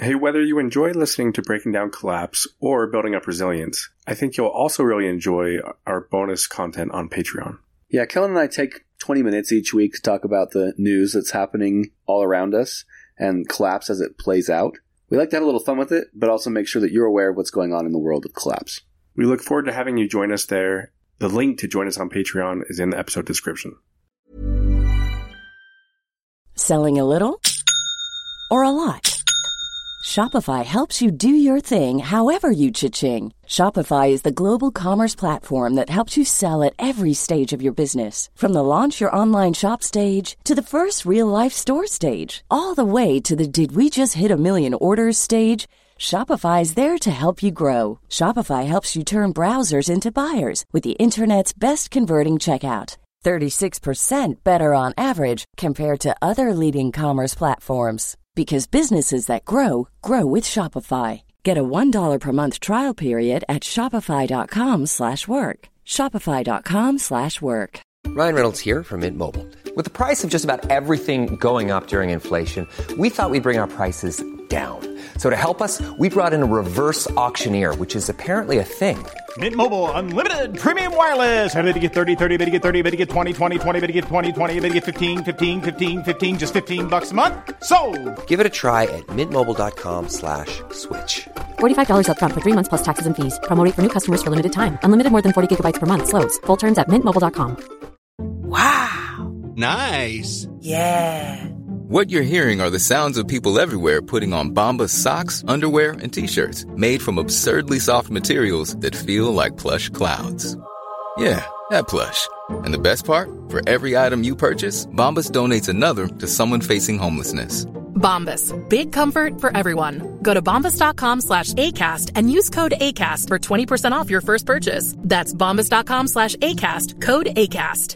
Hey, whether you enjoy listening to Breaking Down Collapse or Building Up Resilience, I think you'll also really enjoy our bonus content on Patreon. Yeah, Kellen and I take 20 minutes each week to talk about the news that's happening all around us and Collapse as it plays out. We like to have a little fun with it, but also make sure that you're aware of what's going on in the world of Collapse. We look forward to having you join us there. The link to join us on Patreon is in the episode description. Selling a little or a lot? Shopify helps you do your thing however you cha-ching. Shopify is the global commerce platform that helps you sell at every stage of your business. From the launch your online shop stage to the first real-life store stage, all the way to the did we just hit a million orders stage. Shopify's there to help you grow. Shopify helps you turn browsers into buyers with the internet's best converting checkout. 36% better on average compared to other leading commerce platforms. Because businesses that grow, grow with Shopify. Get a $1 per month trial period at shopify.com/work. Shopify.com/work. Ryan Reynolds here from Mint Mobile. With the price of just about everything going up during inflation, we thought we'd bring our prices down. So to help us, we brought in a reverse auctioneer, which is apparently a thing. Mint Mobile Unlimited Premium Wireless. How to get 30, 30, bit to get 30, bit to get 20, 20, 20, bit to get 20, 20, bit to get 15, 15, 15, 15, just $15 a month? Sold! Give it a try at mintmobile.com/switch. $45 up front for 3 months plus taxes and fees. Promo rate for new customers for limited time. Unlimited more than 40 gigabytes per month. Slows full terms at mintmobile.com. Wow. Nice. Yeah. What you're hearing are the sounds of people everywhere putting on Bombas socks, underwear, and T-shirts made from absurdly soft materials that feel like plush clouds. Yeah, that plush. And the best part? For every item you purchase, Bombas donates another to someone facing homelessness. Bombas. Big comfort for everyone. Go to bombas.com/ACAST and use code ACAST for 20% off your first purchase. That's bombas.com/ACAST. Code ACAST.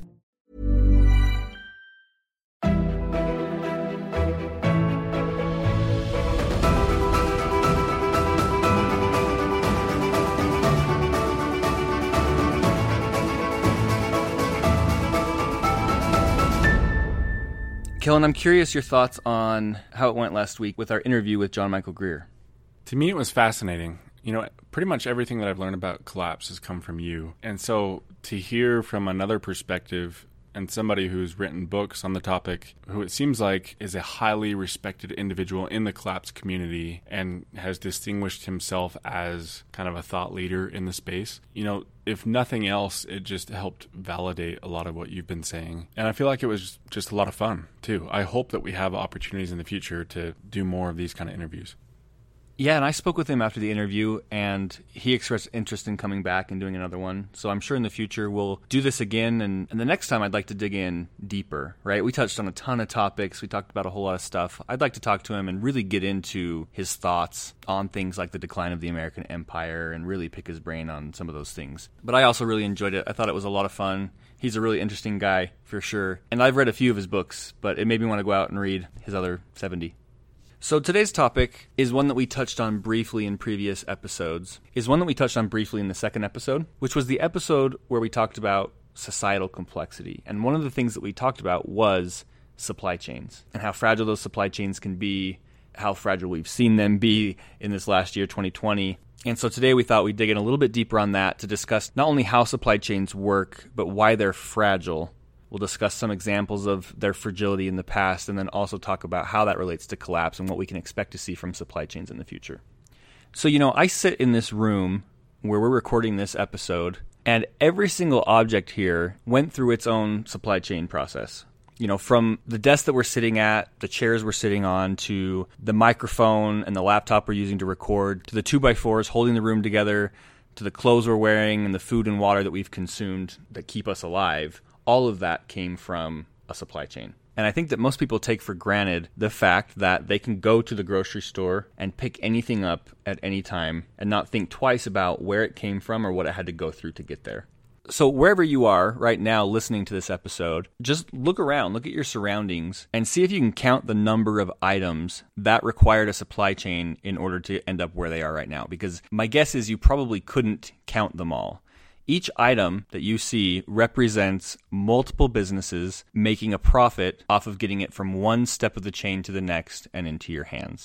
Kellen, I'm curious your thoughts on how it went last week with our interview with John Michael Greer. To me, it was fascinating. You know, pretty much everything that I've learned about Collapse has come from you. And so to hear from another perspective and somebody who's written books on the topic, who it seems like is a highly respected individual in the Collapse community and has distinguished himself as kind of a thought leader in the space, you know, if nothing else, it just helped validate a lot of what you've been saying. And I feel like it was just a lot of fun, too. I hope that we have opportunities in the future to do more of these kind of interviews. Yeah, and I spoke with him after the interview, and he expressed interest in coming back and doing another one. So I'm sure in the future we'll do this again, and the next time I'd like to dig in deeper, right? We touched on a ton of topics. We talked about a whole lot of stuff. I'd like to talk to him and really get into his thoughts on things like the decline of the American empire and really pick his brain on some of those things. But I also really enjoyed it. I thought it was a lot of fun. He's a really interesting guy, for sure. And I've read a few of his books, but it made me want to go out and read his other 70. So today's topic is one that we touched on briefly in previous episodes, is one that we touched on briefly in the second episode, which was the episode where we talked about societal complexity. And one of the things that we talked about was supply chains and how fragile those supply chains can be, how fragile we've seen them be in this last year, 2020. And so today we thought we'd dig in a little bit deeper on that to discuss not only how supply chains work, but why they're fragile. We'll discuss some examples of their fragility in the past and then also talk about how that relates to collapse and what we can expect to see from supply chains in the future. So, you know, I sit in this room where we're recording this episode, and every single object here went through its own supply chain process. You know, from the desk that we're sitting at, the chairs we're sitting on, to the microphone and the laptop we're using to record, to the 2x4s holding the room together, to the clothes we're wearing and the food and water that we've consumed that keep us alive. All of that came from a supply chain. And I think that most people take for granted the fact that they can go to the grocery store and pick anything up at any time and not think twice about where it came from or what it had to go through to get there. So wherever you are right now listening to this episode, just look around, look at your surroundings, and see if you can count the number of items that required a supply chain in order to end up where they are right now. Because my guess is you probably couldn't count them all. Each item that you see represents multiple businesses making a profit off of getting it from one step of the chain to the next and into your hands.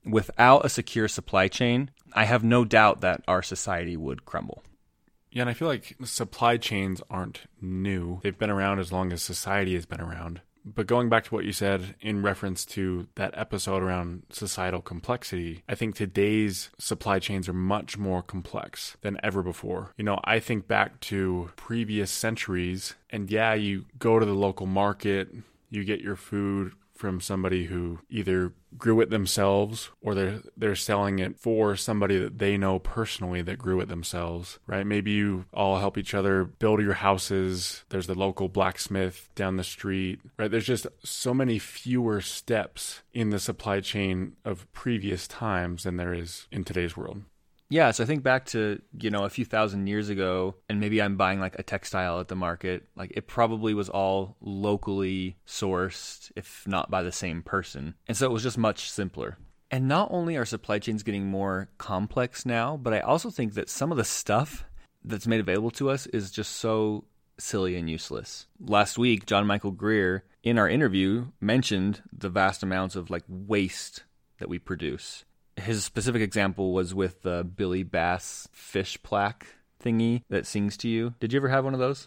Without a secure supply chain, I have no doubt that our society would crumble. Yeah, and I feel like supply chains aren't new. They've been around as long as society has been around. But going back to what you said in reference to that episode around societal complexity, I think today's supply chains are much more complex than ever before. You know, I think back to previous centuries, and yeah, you go to the local market, you get your food from somebody who either grew it themselves or they're selling it for somebody that they know personally that grew it themselves, right? Maybe you all help each other build your houses. There's the local blacksmith down the street, right? There's just so many fewer steps in the supply chain of previous times than there is in today's world. Yeah, so I think back to, a few thousand years ago, and maybe I'm buying like a textile at the market. Like it probably was all locally sourced, if not by the same person. And so it was just much simpler. And not only are supply chains getting more complex now, but I also think that some of the stuff that's made available to us is just so silly and useless. Last week, John Michael Greer, in our interview, mentioned the vast amounts of like waste that we produce. His specific example was with the Billy Bass fish plaque thingy that sings to you. Did you ever have one of those?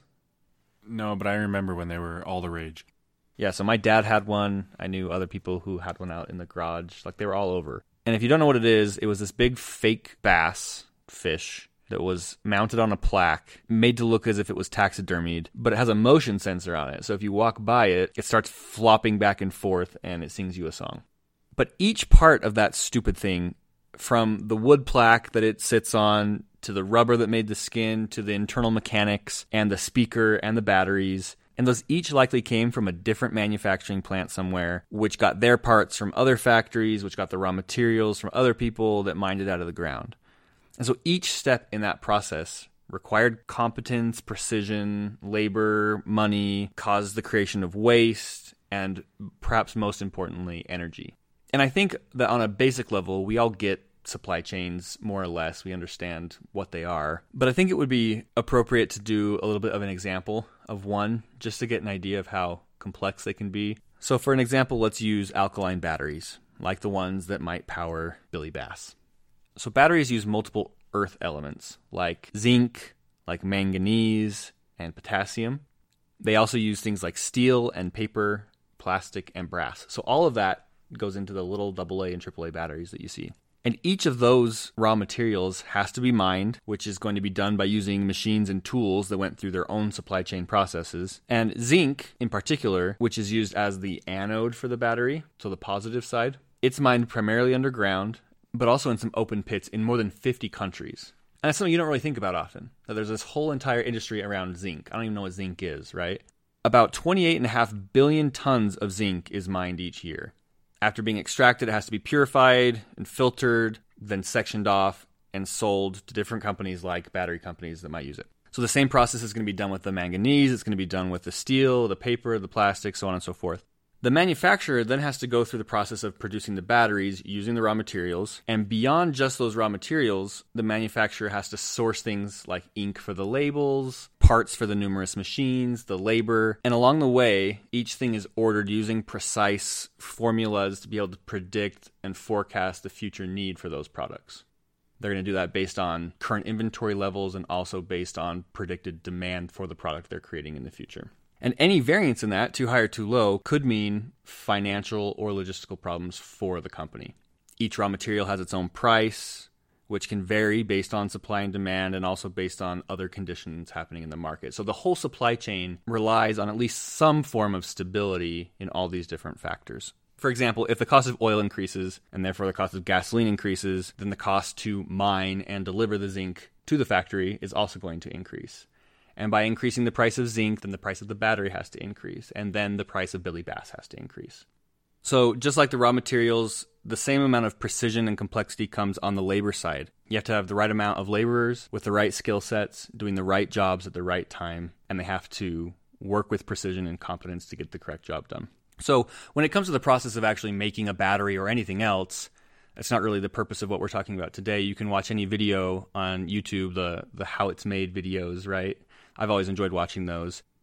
No, but I remember when they were all the rage. Yeah, so my dad had one. I knew other people who had one out in the garage. Like, they were all over. And if you don't know what it was this big fake bass fish that was mounted on a plaque, made to look as if it was taxidermied, but it has a motion sensor on it. So if you walk by it, it starts flopping back and forth, and it sings you a song. But each part of that stupid thing, from the wood plaque that it sits on, to the rubber that made the skin, to the internal mechanics, and the speaker, and the batteries, and those each likely came from a different manufacturing plant somewhere, which got their parts from other factories, which got the raw materials from other people that mined it out of the ground. And so each step in that process required competence, precision, labor, money, caused the creation of waste, and perhaps most importantly, energy. And I think that on a basic level, we all get supply chains more or less. We understand what they are. But I think it would be appropriate to do a little bit of an example of one, just to get an idea of how complex they can be. So for an example, let's use alkaline batteries, like the ones that might power Billy Bass. So batteries use multiple earth elements, like zinc, like manganese, and potassium. They also use things like steel and paper, plastic, and brass. So all of that goes into the little AA and AAA batteries that you see. And each of those raw materials has to be mined, which is going to be done by using machines and tools that went through their own supply chain processes. And zinc, in particular, which is used as the anode for the battery, so the positive side, it's mined primarily underground, but also in some open pits in more than 50 countries. And that's something you don't really think about often, that there's this whole entire industry around zinc. I don't even know what zinc is, right? About 28.5 billion tons of zinc is mined each year. After being extracted, it has to be purified and filtered, then sectioned off and sold to different companies like battery companies that might use it. So the same process is going to be done with the manganese, it's going to be done with the steel, the paper, the plastic, so on and so forth. The manufacturer then has to go through the process of producing the batteries using the raw materials. And beyond just those raw materials, the manufacturer has to source things like ink for the labels, parts for the numerous machines, the labor. And along the way, each thing is ordered using precise formulas to be able to predict and forecast the future need for those products. They're going to do that based on current inventory levels and also based on predicted demand for the product they're creating in the future. And any variance in that, too high or too low, could mean financial or logistical problems for the company. Each raw material has its own price, which can vary based on supply and demand and also based on other conditions happening in the market. So the whole supply chain relies on at least some form of stability in all these different factors. For example, if the cost of oil increases and therefore the cost of gasoline increases, then the cost to mine and deliver the zinc to the factory is also going to increase. And by increasing the price of zinc, then the price of the battery has to increase. And then the price of Billy Bass has to increase. So just like the raw materials, the same amount of precision and complexity comes on the labor side. You have to have the right amount of laborers with the right skill sets, doing the right jobs at the right time. And they have to work with precision and competence to get the correct job done. So when it comes to the process of actually making a battery or anything else, that's not really the purpose of what we're talking about today. You can watch any video on YouTube, the how it's made videos, right? I've always enjoyed watching those.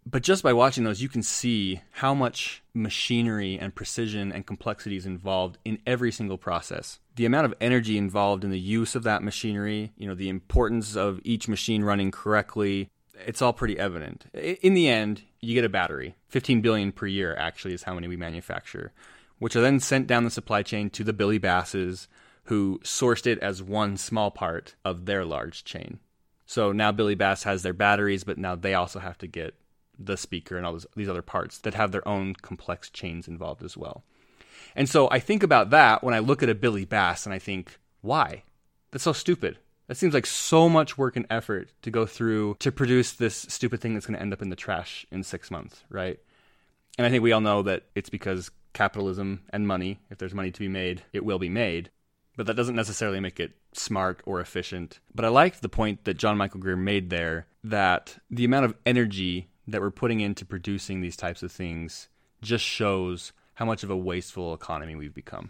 But just by watching those, you can see how much machinery and precision and complexity is involved in every single process. The amount of energy involved in the use of that machinery, the importance of each machine running correctly, it's all pretty evident. In the end, you get a battery. 15 billion per year actually is how many we manufacture, which are then sent down the supply chain to the Billy Basses, who sourced it as one small part of their large chain. So now Billy Bass has their batteries, but now they also have to get the speaker and all these other parts that have their own complex chains involved as well. And so I think about that when I look at a Billy Bass and I think, why? That's so stupid. That seems like so much work and effort to go through to produce this stupid thing that's going to end up in the trash in 6 months, right? And I think we all know that it's because capitalism and money, if there's money to be made, it will be made. But that doesn't necessarily make it smart or efficient. But I liked the point that John Michael Greer made there, that the amount of energy that we're putting into producing these types of things just shows how much of a wasteful economy we've become.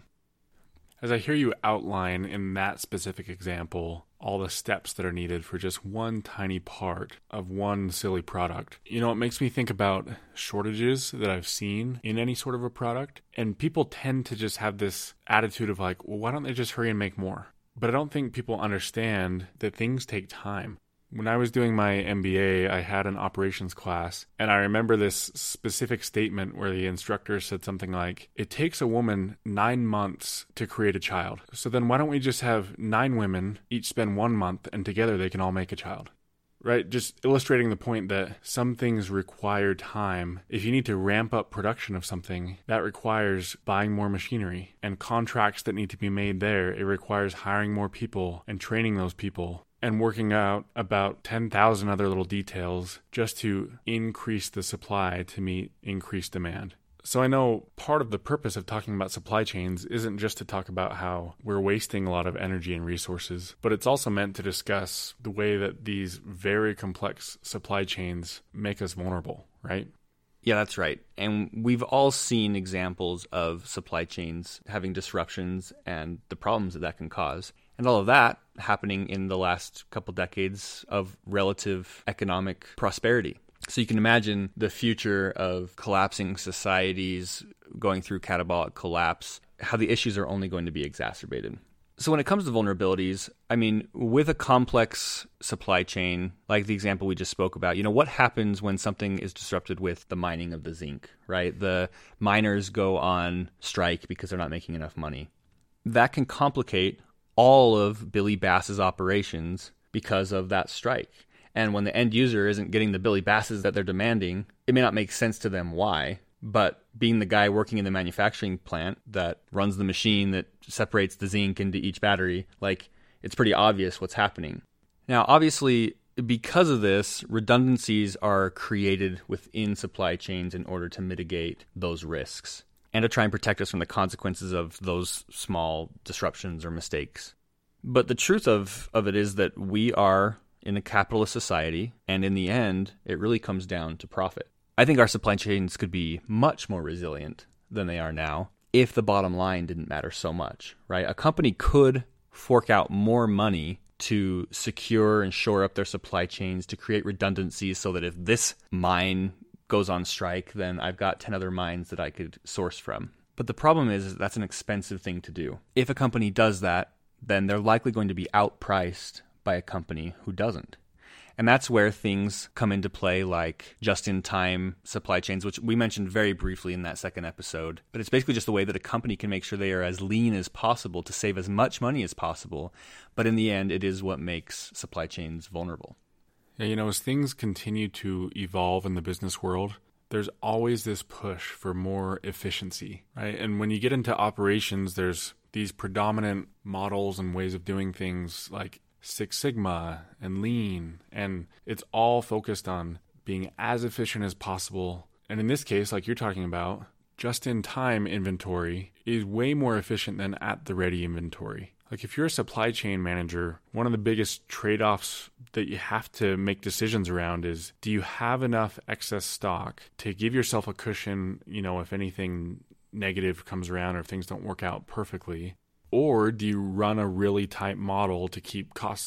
As I hear you outline in that specific example all the steps that are needed for just one tiny part of one silly product, it makes me think about shortages that I've seen in any sort of a product. And people tend to just have this attitude of like, well, why don't they just hurry and make more? But I don't think people understand that things take time. When I was doing my MBA, I had an operations class, and I remember this specific statement where the instructor said something like, it takes a woman 9 months to create a child. So then why don't we just have 9 women, each spend 1 month, and together they can all make a child? Right? Just illustrating the point that some things require time. If you need to ramp up production of something, that requires buying more machinery and contracts that need to be made there. It requires hiring more people and training those people, and working out about 10,000 other little details just to increase the supply to meet increased demand. So I know part of the purpose of talking about supply chains isn't just to talk about how we're wasting a lot of energy and resources, but it's also meant to discuss the way that these very complex supply chains make us vulnerable, right? Yeah, that's right. And we've all seen examples of supply chains having disruptions and the problems that can cause. And all of that happening in the last couple decades of relative economic prosperity. So you can imagine the future of collapsing societies going through catabolic collapse, how the issues are only going to be exacerbated. So when it comes to vulnerabilities, with a complex supply chain, like the example we just spoke about, what happens when something is disrupted with the mining of the zinc, right? The miners go on strike because they're not making enough money. That can complicate all of Billy Bass's operations because of that strike. And when the end user isn't getting the Billy Basses that they're demanding, it may not make sense to them why. But being the guy working in the manufacturing plant that runs the machine that separates the zinc into each battery, it's pretty obvious what's happening. Now, obviously, because of this, redundancies are created within supply chains in order to mitigate those risks and to try and protect us from the consequences of those small disruptions or mistakes. But the truth of it is that we are in a capitalist society, and in the end, it really comes down to profit. I think our supply chains could be much more resilient than they are now if the bottom line didn't matter so much, right? A company could fork out more money to secure and shore up their supply chains, to create redundancies so that if this mine goes on strike, then I've got 10 other mines that I could source from. But the problem is that's an expensive thing to do. If a company does that, then they're likely going to be outpriced by a company who doesn't. And that's where things come into play like just-in-time supply chains, which we mentioned very briefly in that second episode. But it's basically just the way that a company can make sure they are as lean as possible to save as much money as possible. But in the end, it is what makes supply chains vulnerable. Yeah, as things continue to evolve in the business world, there's always this push for more efficiency, right? And when you get into operations, there's these predominant models and ways of doing things like Six Sigma and Lean, and it's all focused on being as efficient as possible. And in this case, like you're talking about, just-in-time inventory is way more efficient than at-the-ready inventory. Like if you're a supply chain manager, one of the biggest trade-offs that you have to make decisions around is, do you have enough excess stock to give yourself a cushion, if anything negative comes around or if things don't work out perfectly? Or do you run a really tight model to keep costs low?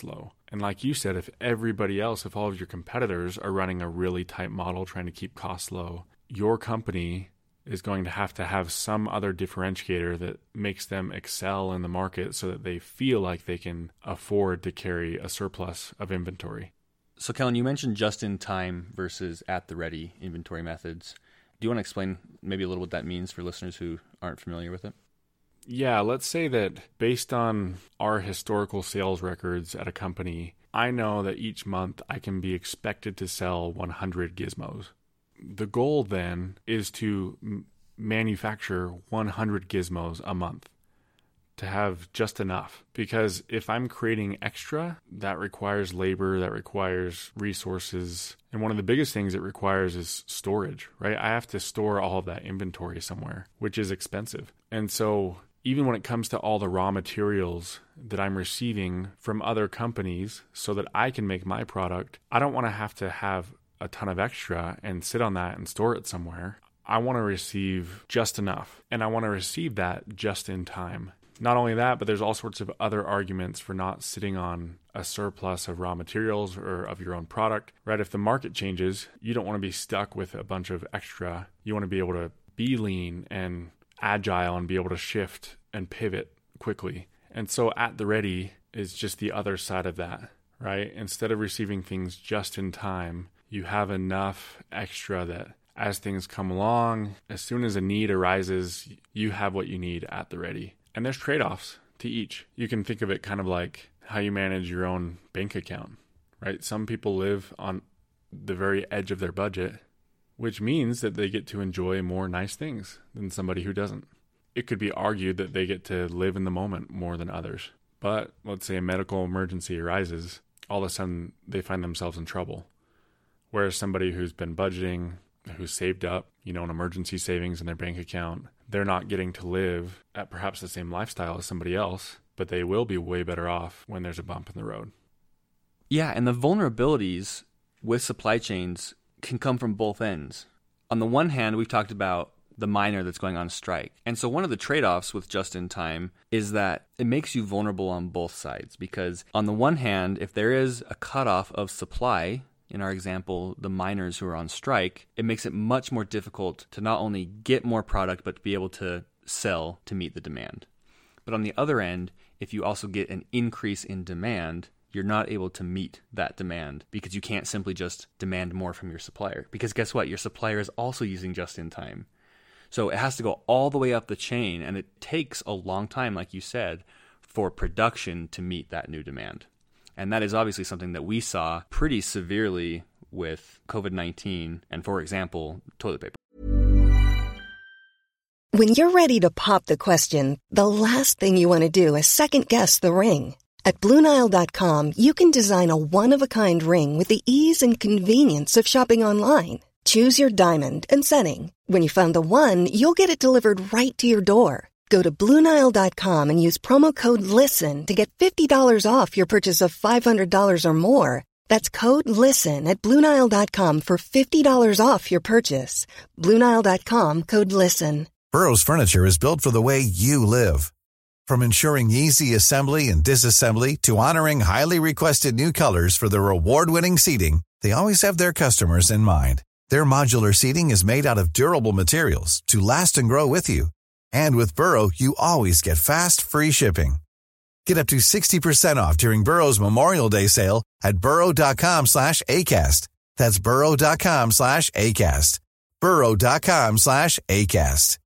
And like you said, if everybody else, if all of your competitors are running a really tight model trying to keep costs low, your company is going to have some other differentiator that makes them excel in the market so that they feel like they can afford to carry a surplus of inventory. So Kellen, you mentioned just-in-time versus at-the-ready inventory methods. Do you want to explain maybe a little what that means for listeners who aren't familiar with it? Yeah, let's say that based on our historical sales records at a company, I know that each month I can be expected to sell 100 gizmos. The goal then is to manufacture 100 gizmos a month, to have just enough. Because if I'm creating extra, that requires labor, that requires resources. And one of the biggest things it requires is storage, right? I have to store all of that inventory somewhere, which is expensive. And so even when it comes to all the raw materials that I'm receiving from other companies so that I can make my product, I don't want to have a ton of extra and sit on that and store it somewhere. I want to receive just enough, and I want to receive that just in time. Not only that, but there's all sorts of other arguments for not sitting on a surplus of raw materials or of your own product, right? If the market changes, you don't want to be stuck with a bunch of extra. You want to be able to be lean and agile and be able to shift and pivot quickly. And so at the ready is just the other side of that, right? Instead of receiving things just in time, you have enough extra that as things come along, as soon as a need arises, you have what you need at the ready. And there's trade-offs to each. You can think of it kind of like how you manage your own bank account, right? Some people live on the very edge of their budget, which means that they get to enjoy more nice things than somebody who doesn't. It could be argued that they get to live in the moment more than others. But let's say a medical emergency arises, all of a sudden they find themselves in trouble. Whereas somebody who's been budgeting, who's saved up, an emergency savings in their bank account, they're not getting to live at perhaps the same lifestyle as somebody else, but they will be way better off when there's a bump in the road. Yeah, and the vulnerabilities with supply chains can come from both ends. On the one hand, we've talked about the miner that's going on strike. And so one of the trade-offs with just-in-time is that it makes you vulnerable on both sides. Because on the one hand, if there is a cutoff of supply, in our example, the miners who are on strike, it makes it much more difficult to not only get more product, but to be able to sell to meet the demand. But on the other end, if you also get an increase in demand, you're not able to meet that demand because you can't simply just demand more from your supplier. Because guess what? Your supplier is also using just-in-time. So it has to go all the way up the chain, and it takes a long time, like you said, for production to meet that new demand. And that is obviously something that we saw pretty severely with COVID-19 and, for example, toilet paper. When you're ready to pop the question, the last thing you want to do is second-guess the ring. At BlueNile.com, you can design a one-of-a-kind ring with the ease and convenience of shopping online. Choose your diamond and setting. When you find the one, you'll get it delivered right to your door. Go to BlueNile.com and use promo code LISTEN to get $50 off your purchase of $500 or more. That's code LISTEN at BlueNile.com for $50 off your purchase. BlueNile.com, code LISTEN. Burrow's furniture is built for the way you live. From ensuring easy assembly and disassembly to honoring highly requested new colors for their award-winning seating, they always have their customers in mind. Their modular seating is made out of durable materials to last and grow with you. And with Burrow, you always get fast, free shipping. Get up to 60% off during Burrow's Memorial Day sale at burrow.com/ACAST. That's burrow.com/ACAST. burrow.com/ACAST.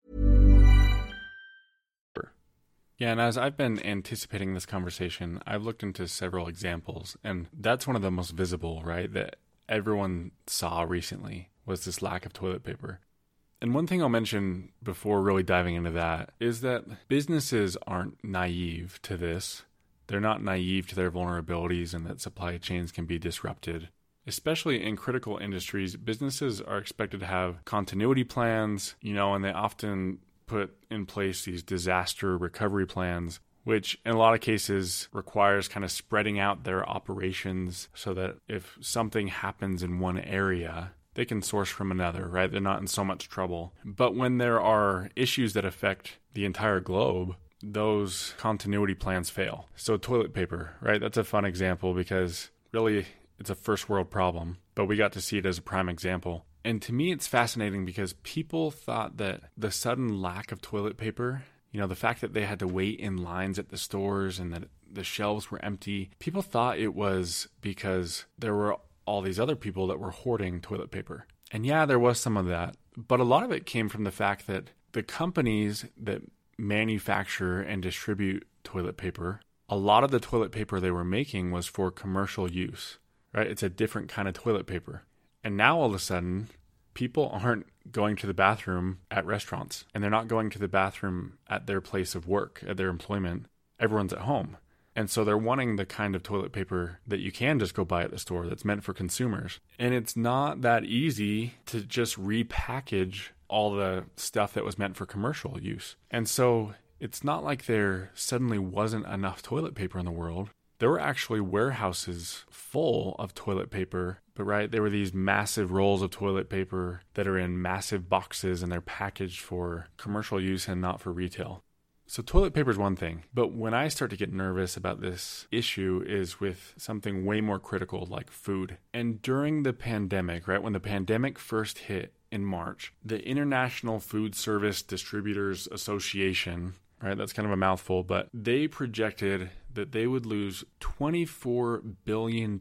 Yeah, and as I've been anticipating this conversation, I've looked into several examples, and that's one of the most visible, right, that everyone saw recently was this lack of toilet paper. And one thing I'll mention before really diving into that is that businesses aren't naive to this. They're not naive to their vulnerabilities and that supply chains can be disrupted. Especially in critical industries, businesses are expected to have continuity plans, and they often put in place these disaster recovery plans, which in a lot of cases requires kind of spreading out their operations so that if something happens in one area, they can source from another, right? They're not in so much trouble. But when there are issues that affect the entire globe, those continuity plans fail. So toilet paper, right? That's a fun example because really it's a first world problem, but we got to see it as a prime example. And to me, it's fascinating because people thought that the sudden lack of toilet paper, the fact that they had to wait in lines at the stores and that the shelves were empty, people thought it was because there were all these other people that were hoarding toilet paper. And yeah, there was some of that, but a lot of it came from the fact that the companies that manufacture and distribute toilet paper, a lot of the toilet paper they were making was for commercial use, right? It's a different kind of toilet paper. And now all of a sudden, people aren't going to the bathroom at restaurants, and they're not going to the bathroom at their place of work, at their employment. Everyone's at home. And so they're wanting the kind of toilet paper that you can just go buy at the store that's meant for consumers. And it's not that easy to just repackage all the stuff that was meant for commercial use. And so it's not like there suddenly wasn't enough toilet paper in the world. There were actually warehouses full of toilet paper, but right, there were these massive rolls of toilet paper that are in massive boxes and they're packaged for commercial use and not for retail. So toilet paper is one thing, but when I start to get nervous about this issue is with something way more critical like food. And during the pandemic, right, when the pandemic first hit in March, the International Food Service Distributors Association, right, that's kind of a mouthful, but they projected that they would lose $24 billion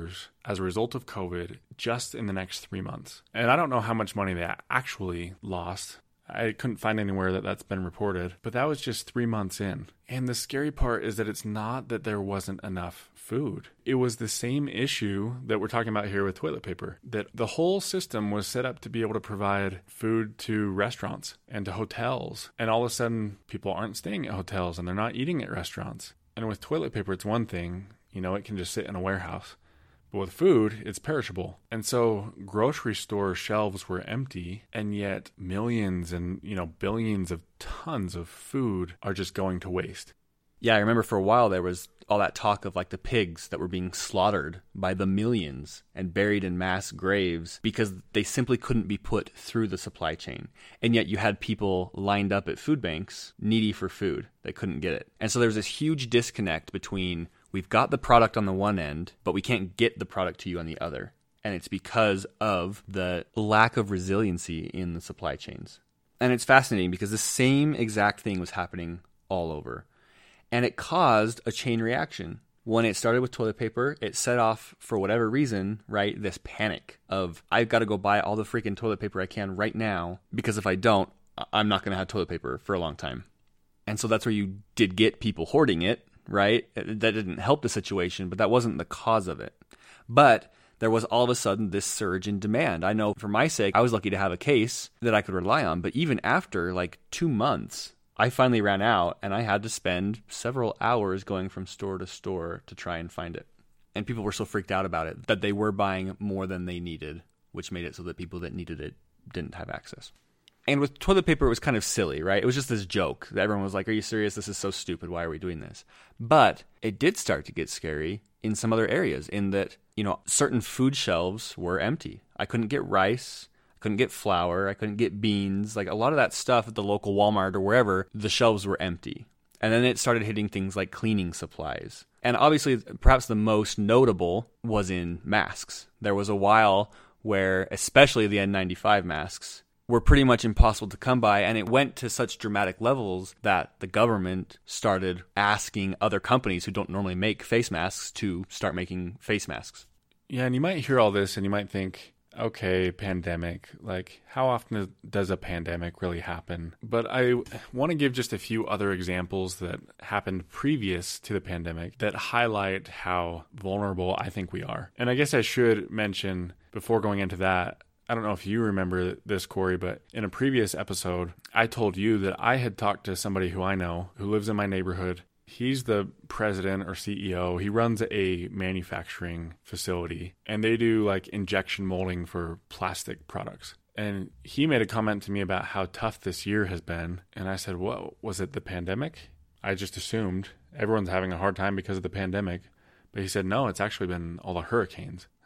as a result of COVID just in the next 3 months. And I don't know how much money they actually lost. I couldn't find anywhere that that's been reported, but that was just 3 months in. And the scary part is that it's not that there wasn't enough food. It was the same issue that we're talking about here with toilet paper, that the whole system was set up to be able to provide food to restaurants and to hotels. And all of a sudden, people aren't staying at hotels and they're not eating at restaurants. And with toilet paper, it's one thing, it can just sit in a warehouse. But with food, it's perishable. And so grocery store shelves were empty, and yet millions and, billions of tons of food are just going to waste. Yeah, I remember for a while there was all that talk of like the pigs that were being slaughtered by the millions and buried in mass graves because they simply couldn't be put through the supply chain. And yet you had people lined up at food banks needy for food that couldn't get it. And so there's this huge disconnect between we've got the product on the one end, but we can't get the product to you on the other. And it's because of the lack of resiliency in the supply chains. And it's fascinating because the same exact thing was happening all over. And it caused a chain reaction. When it started with toilet paper, it set off, for whatever reason, right, this panic of, I've got to go buy all the freaking toilet paper I can right now, because if I don't, I'm not going to have toilet paper for a long time. And so that's where you did get people hoarding it, right? That didn't help the situation, but that wasn't the cause of it. But there was all of a sudden this surge in demand. I know for my sake, I was lucky to have a case that I could rely on, but even after like 2 months, I finally ran out and I had to spend several hours going from store to store to try and find it. And people were so freaked out about it that they were buying more than they needed, which made it so that people that needed it didn't have access. And with toilet paper, it was kind of silly, right? It was just this joke that everyone was like, are you serious? This is so stupid. Why are we doing this? But it did start to get scary in some other areas in that, certain food shelves were empty. I couldn't get rice. Couldn't get flour, I couldn't get beans, like a lot of that stuff at the local Walmart or wherever, the shelves were empty. And then it started hitting things like cleaning supplies. And obviously, perhaps the most notable was in masks. There was a while where, especially the N95 masks, were pretty much impossible to come by, and it went to such dramatic levels that the government started asking other companies who don't normally make face masks to start making face masks. Yeah, and you might hear all this and you might think, okay, pandemic, like how often does a pandemic really happen? But I want to give just a few other examples that happened previous to the pandemic that highlight how vulnerable I think we are. And I guess I should mention before going into that, I don't know if you remember this, Corey, but in a previous episode, I told you that I had talked to somebody who I know who lives in my neighborhood. He's the president or CEO. He runs a manufacturing facility, and they do like injection molding for plastic products. And he made a comment to me about how tough this year has been. And I said, well, was it the pandemic? I just assumed everyone's having a hard time because of the pandemic. But he said, no, it's actually been all the hurricanes.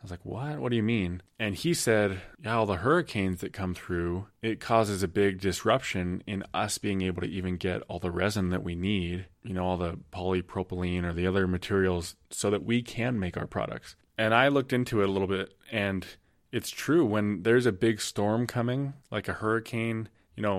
was like, what? What do you mean? And he said, yeah, all the hurricanes that come through, it causes a big disruption in us being able to even get all the resin that we need, all the polypropylene or the other materials so that we can make our products. And I looked into it a little bit, and it's true. When there's a big storm coming, like a hurricane,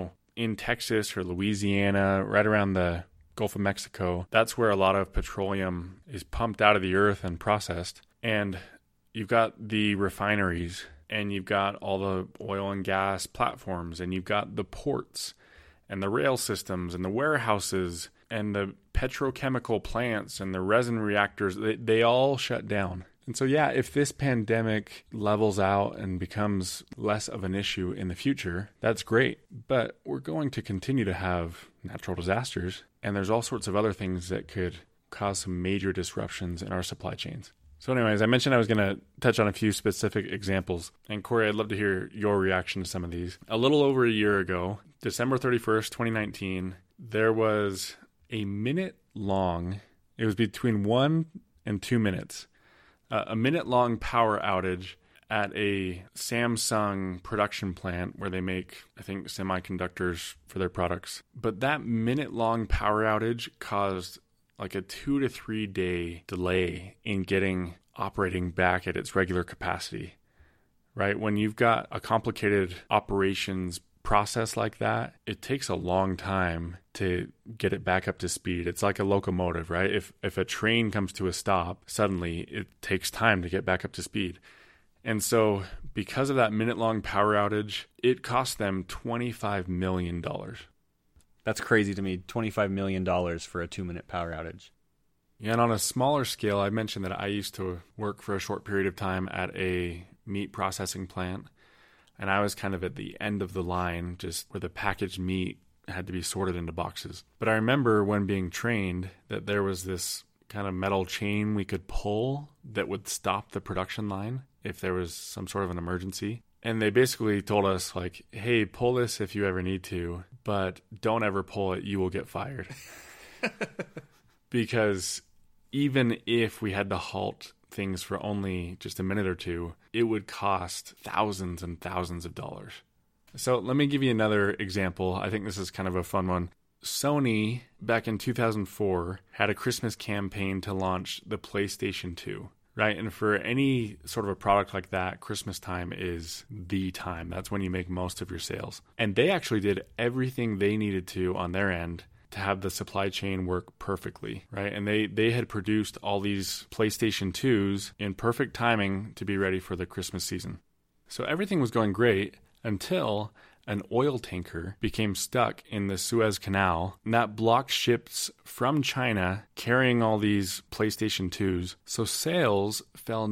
in Texas or Louisiana, right around the Gulf of Mexico, that's where a lot of petroleum is pumped out of the earth and processed. And you've got the refineries, and you've got all the oil and gas platforms, and you've got the ports and the rail systems and the warehouses and the petrochemical plants and the resin reactors. They all shut down. And so, yeah, if this pandemic levels out and becomes less of an issue in the future, that's great. But we're going to continue to have natural disasters, and there's all sorts of other things that could cause some major disruptions in our supply chains. So anyways, I mentioned I was going to touch on a few specific examples. And Corey, I'd love to hear your reaction to some of these. A little over a year ago, December 31st, 2019, there was a minute long, it was between 1 and 2 minutes, a minute-long power outage at a Samsung production plant where they make, I think, semiconductors for their products. But that minute-long power outage caused like a 2 to 3 day delay in getting operating back at its regular capacity, right? When you've got a complicated operations process like that, it takes a long time to get it back up to speed. It's like a locomotive, right? If a train comes to a stop, suddenly it takes time to get back up to speed. And so because of that minute-long power outage, it cost them $25 million. That's crazy to me, $25 million for a 2-minute power outage. Yeah, and on a smaller scale, I mentioned that I used to work for a short period of time at a meat processing plant. And I was kind of at the end of the line, just where the packaged meat had to be sorted into boxes. But I remember when being trained that there was this kind of metal chain we could pull that would stop the production line if there was some sort of an emergency. And they basically told us, like, hey, pull this if you ever need to, but don't ever pull it, you will get fired. Because even if we had to halt things for only just a minute or two, it would cost thousands and thousands of dollars. So let me give you another example. I think this is kind of a fun one. Sony, back in 2004, had a Christmas campaign to launch the PlayStation 2, right? And for any sort of a product like that, Christmas time is the time. That's when you make most of your sales. And they actually did everything they needed to on their end to have the supply chain work perfectly, right? And they had produced all these PlayStation 2s in perfect timing to be ready for the Christmas season. So everything was going great until an oil tanker became stuck in the Suez Canal, and that blocked ships from China carrying all these PlayStation 2s. So sales fell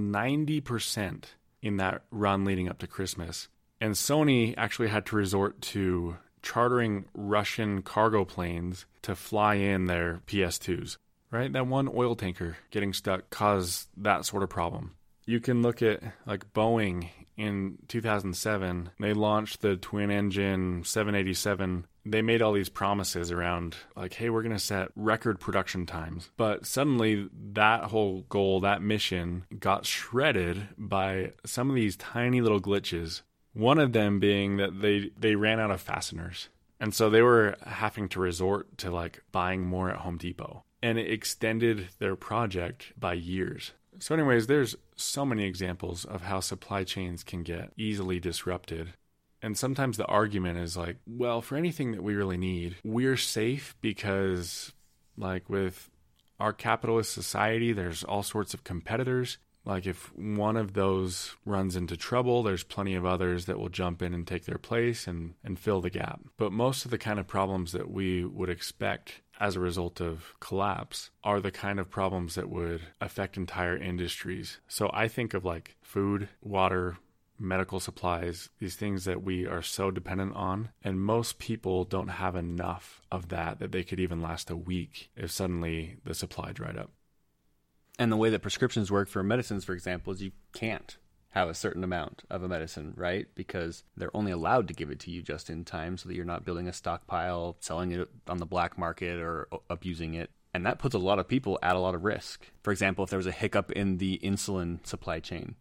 90% in that run leading up to Christmas. And Sony actually had to resort to chartering Russian cargo planes to fly in their PS2s, right? That one oil tanker getting stuck caused that sort of problem. You can look at like Boeing in 2007. They launched the twin-engine 787. They made all these promises around like, hey, we're going to set record production times. But suddenly that whole goal, that mission got shredded by some of these tiny little glitches. One of them being that they ran out of fasteners. And so they were having to resort to like buying more at Home Depot. And it extended their project by years. So anyways, there's so many examples of how supply chains can get easily disrupted. And sometimes the argument is like, well, for anything that we really need, we're safe because like with our capitalist society, there's all sorts of competitors. Like if one of those runs into trouble, there's plenty of others that will jump in and take their place and fill the gap. But most of the kind of problems that we would expect as a result of collapse are the kind of problems that would affect entire industries. So I think of like food, water, medical supplies, these things that we are so dependent on. And most people don't have enough of that they could even last a week if suddenly the supply dried up. And the way that prescriptions work for medicines, for example, is you can't have a certain amount of a medicine, right? Because they're only allowed to give it to you just in time so that you're not building a stockpile, selling it on the black market or abusing it. And that puts a lot of people at a lot of risk. For example, if there was a hiccup in the insulin supply chain,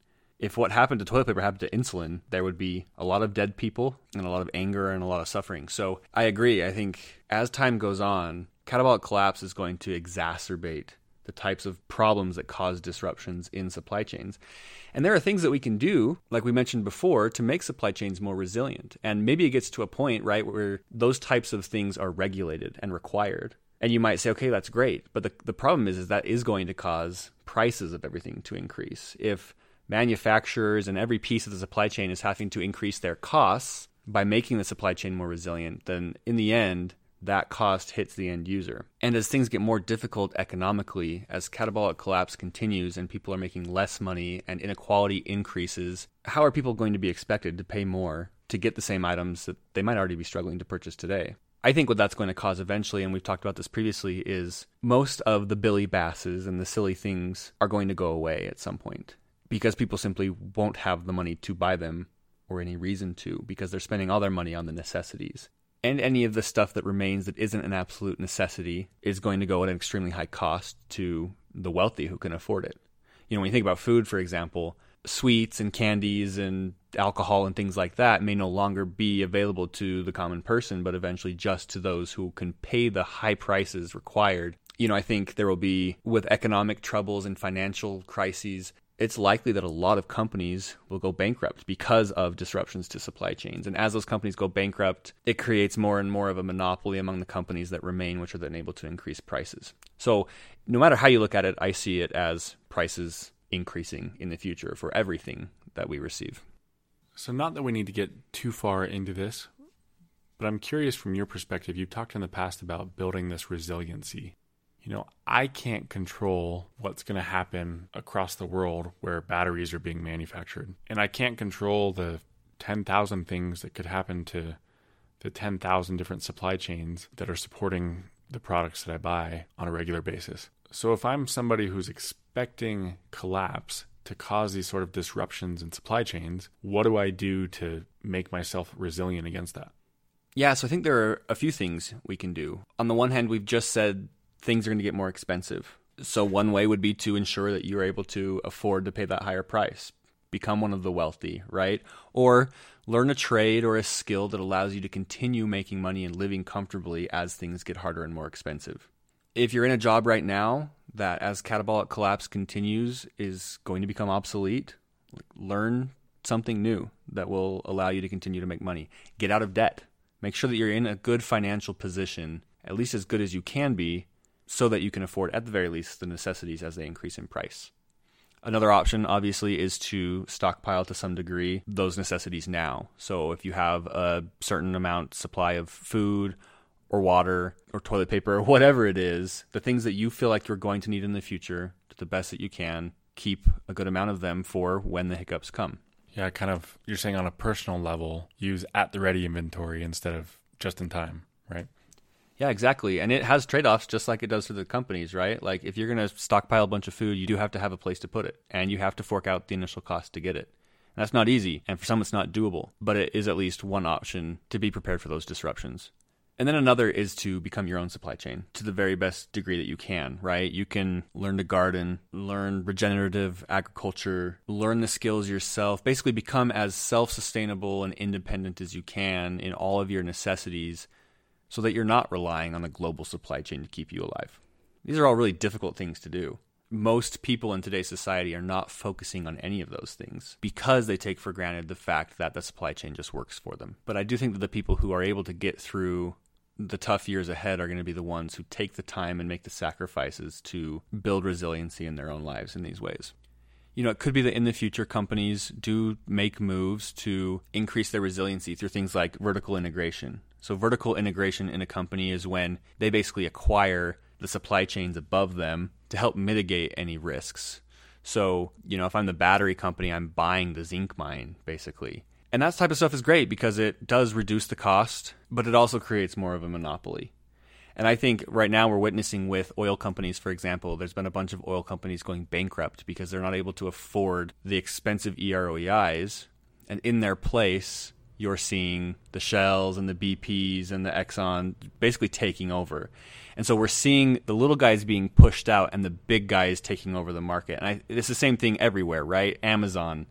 if what happened to toilet paper happened to insulin, there would be a lot of dead people and a lot of anger and a lot of suffering. So I agree. I think as time goes on, catabolic collapse is going to exacerbate the types of problems that cause disruptions in supply chains. And there are things that we can do, like we mentioned before, to make supply chains more resilient. And maybe it gets to a point, right, where those types of things are regulated and required. And you might say, okay, that's great. But the problem is that is going to cause prices of everything to increase. If manufacturers and every piece of the supply chain is having to increase their costs by making the supply chain more resilient, then in the end, that cost hits the end user. And as things get more difficult economically, as catabolic collapse continues and people are making less money and inequality increases, how are people going to be expected to pay more to get the same items that they might already be struggling to purchase today? I think what that's going to cause eventually, and we've talked about this previously, is most of the Billy Basses and the silly things are going to go away at some point because people simply won't have the money to buy them or any reason to, because they're spending all their money on the necessities. And any of the stuff that remains that isn't an absolute necessity is going to go at an extremely high cost to the wealthy who can afford it. You know, when you think about food, for example, sweets and candies and alcohol and things like that may no longer be available to the common person, but eventually just to those who can pay the high prices required. You know, I think there will be, with economic troubles and financial crises, it's likely that a lot of companies will go bankrupt because of disruptions to supply chains. And as those companies go bankrupt, it creates more and more of a monopoly among the companies that remain, which are then able to increase prices. So no matter how you look at it, I see it as prices increasing in the future for everything that we receive. So not that we need to get too far into this, but I'm curious from your perspective. You've talked in the past about building this resiliency. You know, I can't control what's going to happen across the world where batteries are being manufactured. And I can't control the 10,000 things that could happen to the 10,000 different supply chains that are supporting the products that I buy on a regular basis. So if I'm somebody who's expecting collapse to cause these sort of disruptions in supply chains, what do I do to make myself resilient against that? Yeah, so I think there are a few things we can do. On the one hand, we've just said things are going to get more expensive. So one way would be to ensure that you're able to afford to pay that higher price. Become one of the wealthy, right? Or learn a trade or a skill that allows you to continue making money and living comfortably as things get harder and more expensive. If you're in a job right now that, as catabolic collapse continues, is going to become obsolete, learn something new that will allow you to continue to make money. Get out of debt. Make sure that you're in a good financial position, at least as good as you can be, so that you can afford, at the very least, the necessities as they increase in price. Another option, obviously, is to stockpile to some degree those necessities now. So if you have a certain amount supply of food or water or toilet paper or whatever it is, the things that you feel like you're going to need in the future, to the best that you can, keep a good amount of them for when the hiccups come. Yeah, kind of, you're saying on a personal level, use at-the-ready inventory instead of just in time, right? Yeah, exactly. And it has trade-offs just like it does for the companies, right? Like if you're going to stockpile a bunch of food, you do have to have a place to put it, and you have to fork out the initial cost to get it. And that's not easy, and for some it's not doable, but it is at least one option to be prepared for those disruptions. And then another is to become your own supply chain to the very best degree that you can, right? You can learn to garden, learn regenerative agriculture, learn the skills yourself, basically become as self-sustainable and independent as you can in all of your necessities, so that you're not relying on a global supply chain to keep you alive. These are all really difficult things to do. Most people in today's society are not focusing on any of those things because they take for granted the fact that the supply chain just works for them. But I do think that the people who are able to get through the tough years ahead are going to be the ones who take the time and make the sacrifices to build resiliency in their own lives in these ways. You know, it could be that in the future companies do make moves to increase their resiliency through things like vertical integration. So vertical integration in a company is when they basically acquire the supply chains above them to help mitigate any risks. So, you know, if I'm the battery company, I'm buying the zinc mine, basically. And that type of stuff is great because it does reduce the cost, but it also creates more of a monopoly. And I think right now we're witnessing with oil companies, for example, there's been a bunch of oil companies going bankrupt because they're not able to afford the expensive EROEIs. And in their place, you're seeing the Shells and the BPs and the Exxon basically taking over. And so we're seeing the little guys being pushed out and the big guys taking over the market. And it's the same thing everywhere, right? Amazon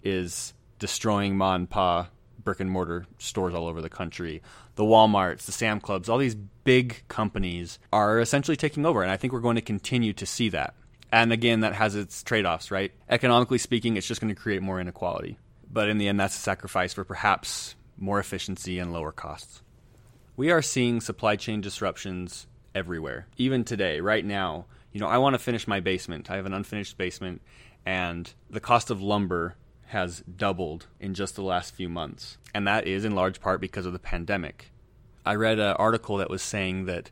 is destroying ma and pa brick and mortar stores all over the country. The Walmarts, the Sam Clubs, all these big companies are essentially taking over. And I think we're going to continue to see that. And again, that has its trade-offs, right? Economically speaking, it's just going to create more inequality. But in the end, that's a sacrifice for perhaps more efficiency and lower costs. We are seeing supply chain disruptions everywhere. Even today, right now, I want to finish my basement. I have an unfinished basement, and the cost of lumber has doubled in just the last few months. And that is in large part because of the pandemic. I read an article that was saying that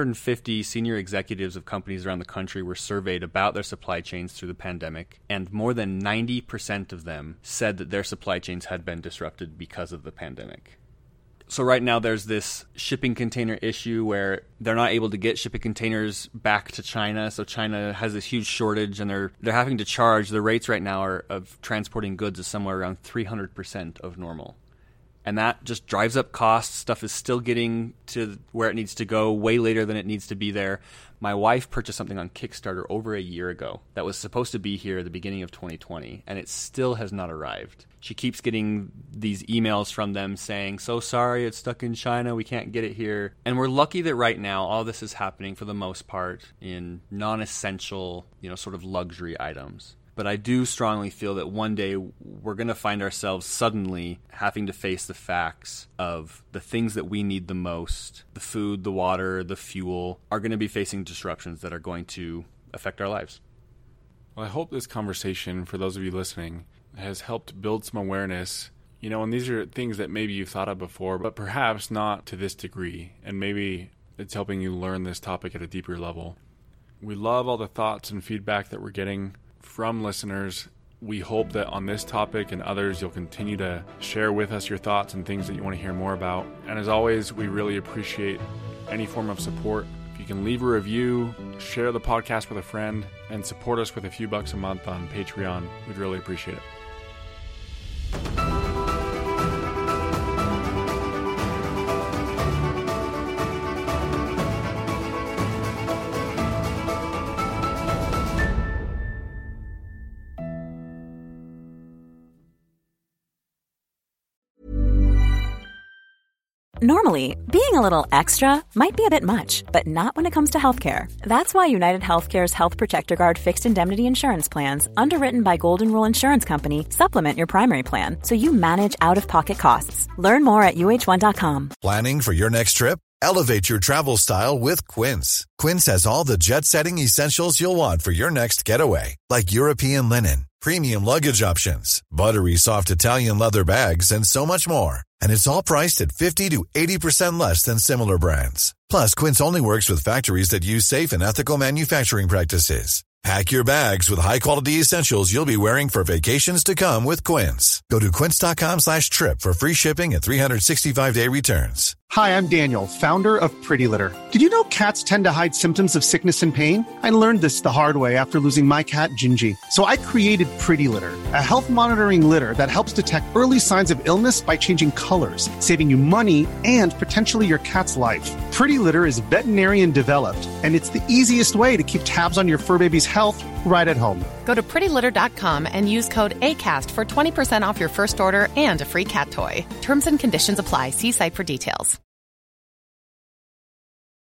450 senior executives of companies around the country were surveyed about their supply chains through the pandemic, and more than 90% of them said that their supply chains had been disrupted because of the pandemic. So right now there's this shipping container issue where they're not able to get shipping containers back to China. So China has this huge shortage, and they're having to charge. The rates right now of transporting goods is somewhere around 300% of normal. And that just drives up costs. Stuff is still getting to where it needs to go way later than it needs to be there. My wife purchased something on Kickstarter over a year ago that was supposed to be here at the beginning of 2020, and it still has not arrived. She keeps getting these emails from them saying, "So sorry, it's stuck in China, we can't get it here." And we're lucky that right now all this is happening for the most part in non-essential, sort of luxury items. But I do strongly feel that one day we're going to find ourselves suddenly having to face the facts of the things that we need the most, the food, the water, the fuel, are going to be facing disruptions that are going to affect our lives. Well, I hope this conversation, for those of you listening, has helped build some awareness. And these are things that maybe you've thought of before, but perhaps not to this degree. And maybe it's helping you learn this topic at a deeper level. We love all the thoughts and feedback that we're getting from listeners. We hope that on this topic and others, you'll continue to share with us your thoughts and things that you want to hear more about. And as always, we really appreciate any form of support. If you can leave a review, share the podcast with a friend, and support us with a few bucks a month on Patreon, we'd really appreciate it. Normally, being a little extra might be a bit much, but not when it comes to healthcare. That's why United Healthcare's Health Protector Guard fixed indemnity insurance plans, underwritten by Golden Rule Insurance Company, supplement your primary plan so you manage out-of-pocket costs. Learn more at UH1.com. Planning for your next trip? Elevate your travel style with Quince. Quince has all the jet-setting essentials you'll want for your next getaway, like European linen, premium luggage options, buttery soft Italian leather bags, and so much more. And it's all priced at 50 to 80% less than similar brands. Plus, Quince only works with factories that use safe and ethical manufacturing practices. Pack your bags with high-quality essentials you'll be wearing for vacations to come with Quince. Go to quince.com/trip for free shipping and 365-day returns. Hi, I'm Daniel, founder of Pretty Litter. Did you know cats tend to hide symptoms of sickness and pain? I learned this the hard way after losing my cat, Gingy. So I created Pretty Litter, a health monitoring litter that helps detect early signs of illness by changing colors, saving you money and potentially your cat's life. Pretty Litter is veterinarian developed, and it's the easiest way to keep tabs on your fur baby's health right at home. Go to prettylitter.com and use code ACAST for 20% off your first order and a free cat toy. Terms and conditions apply. See site for details.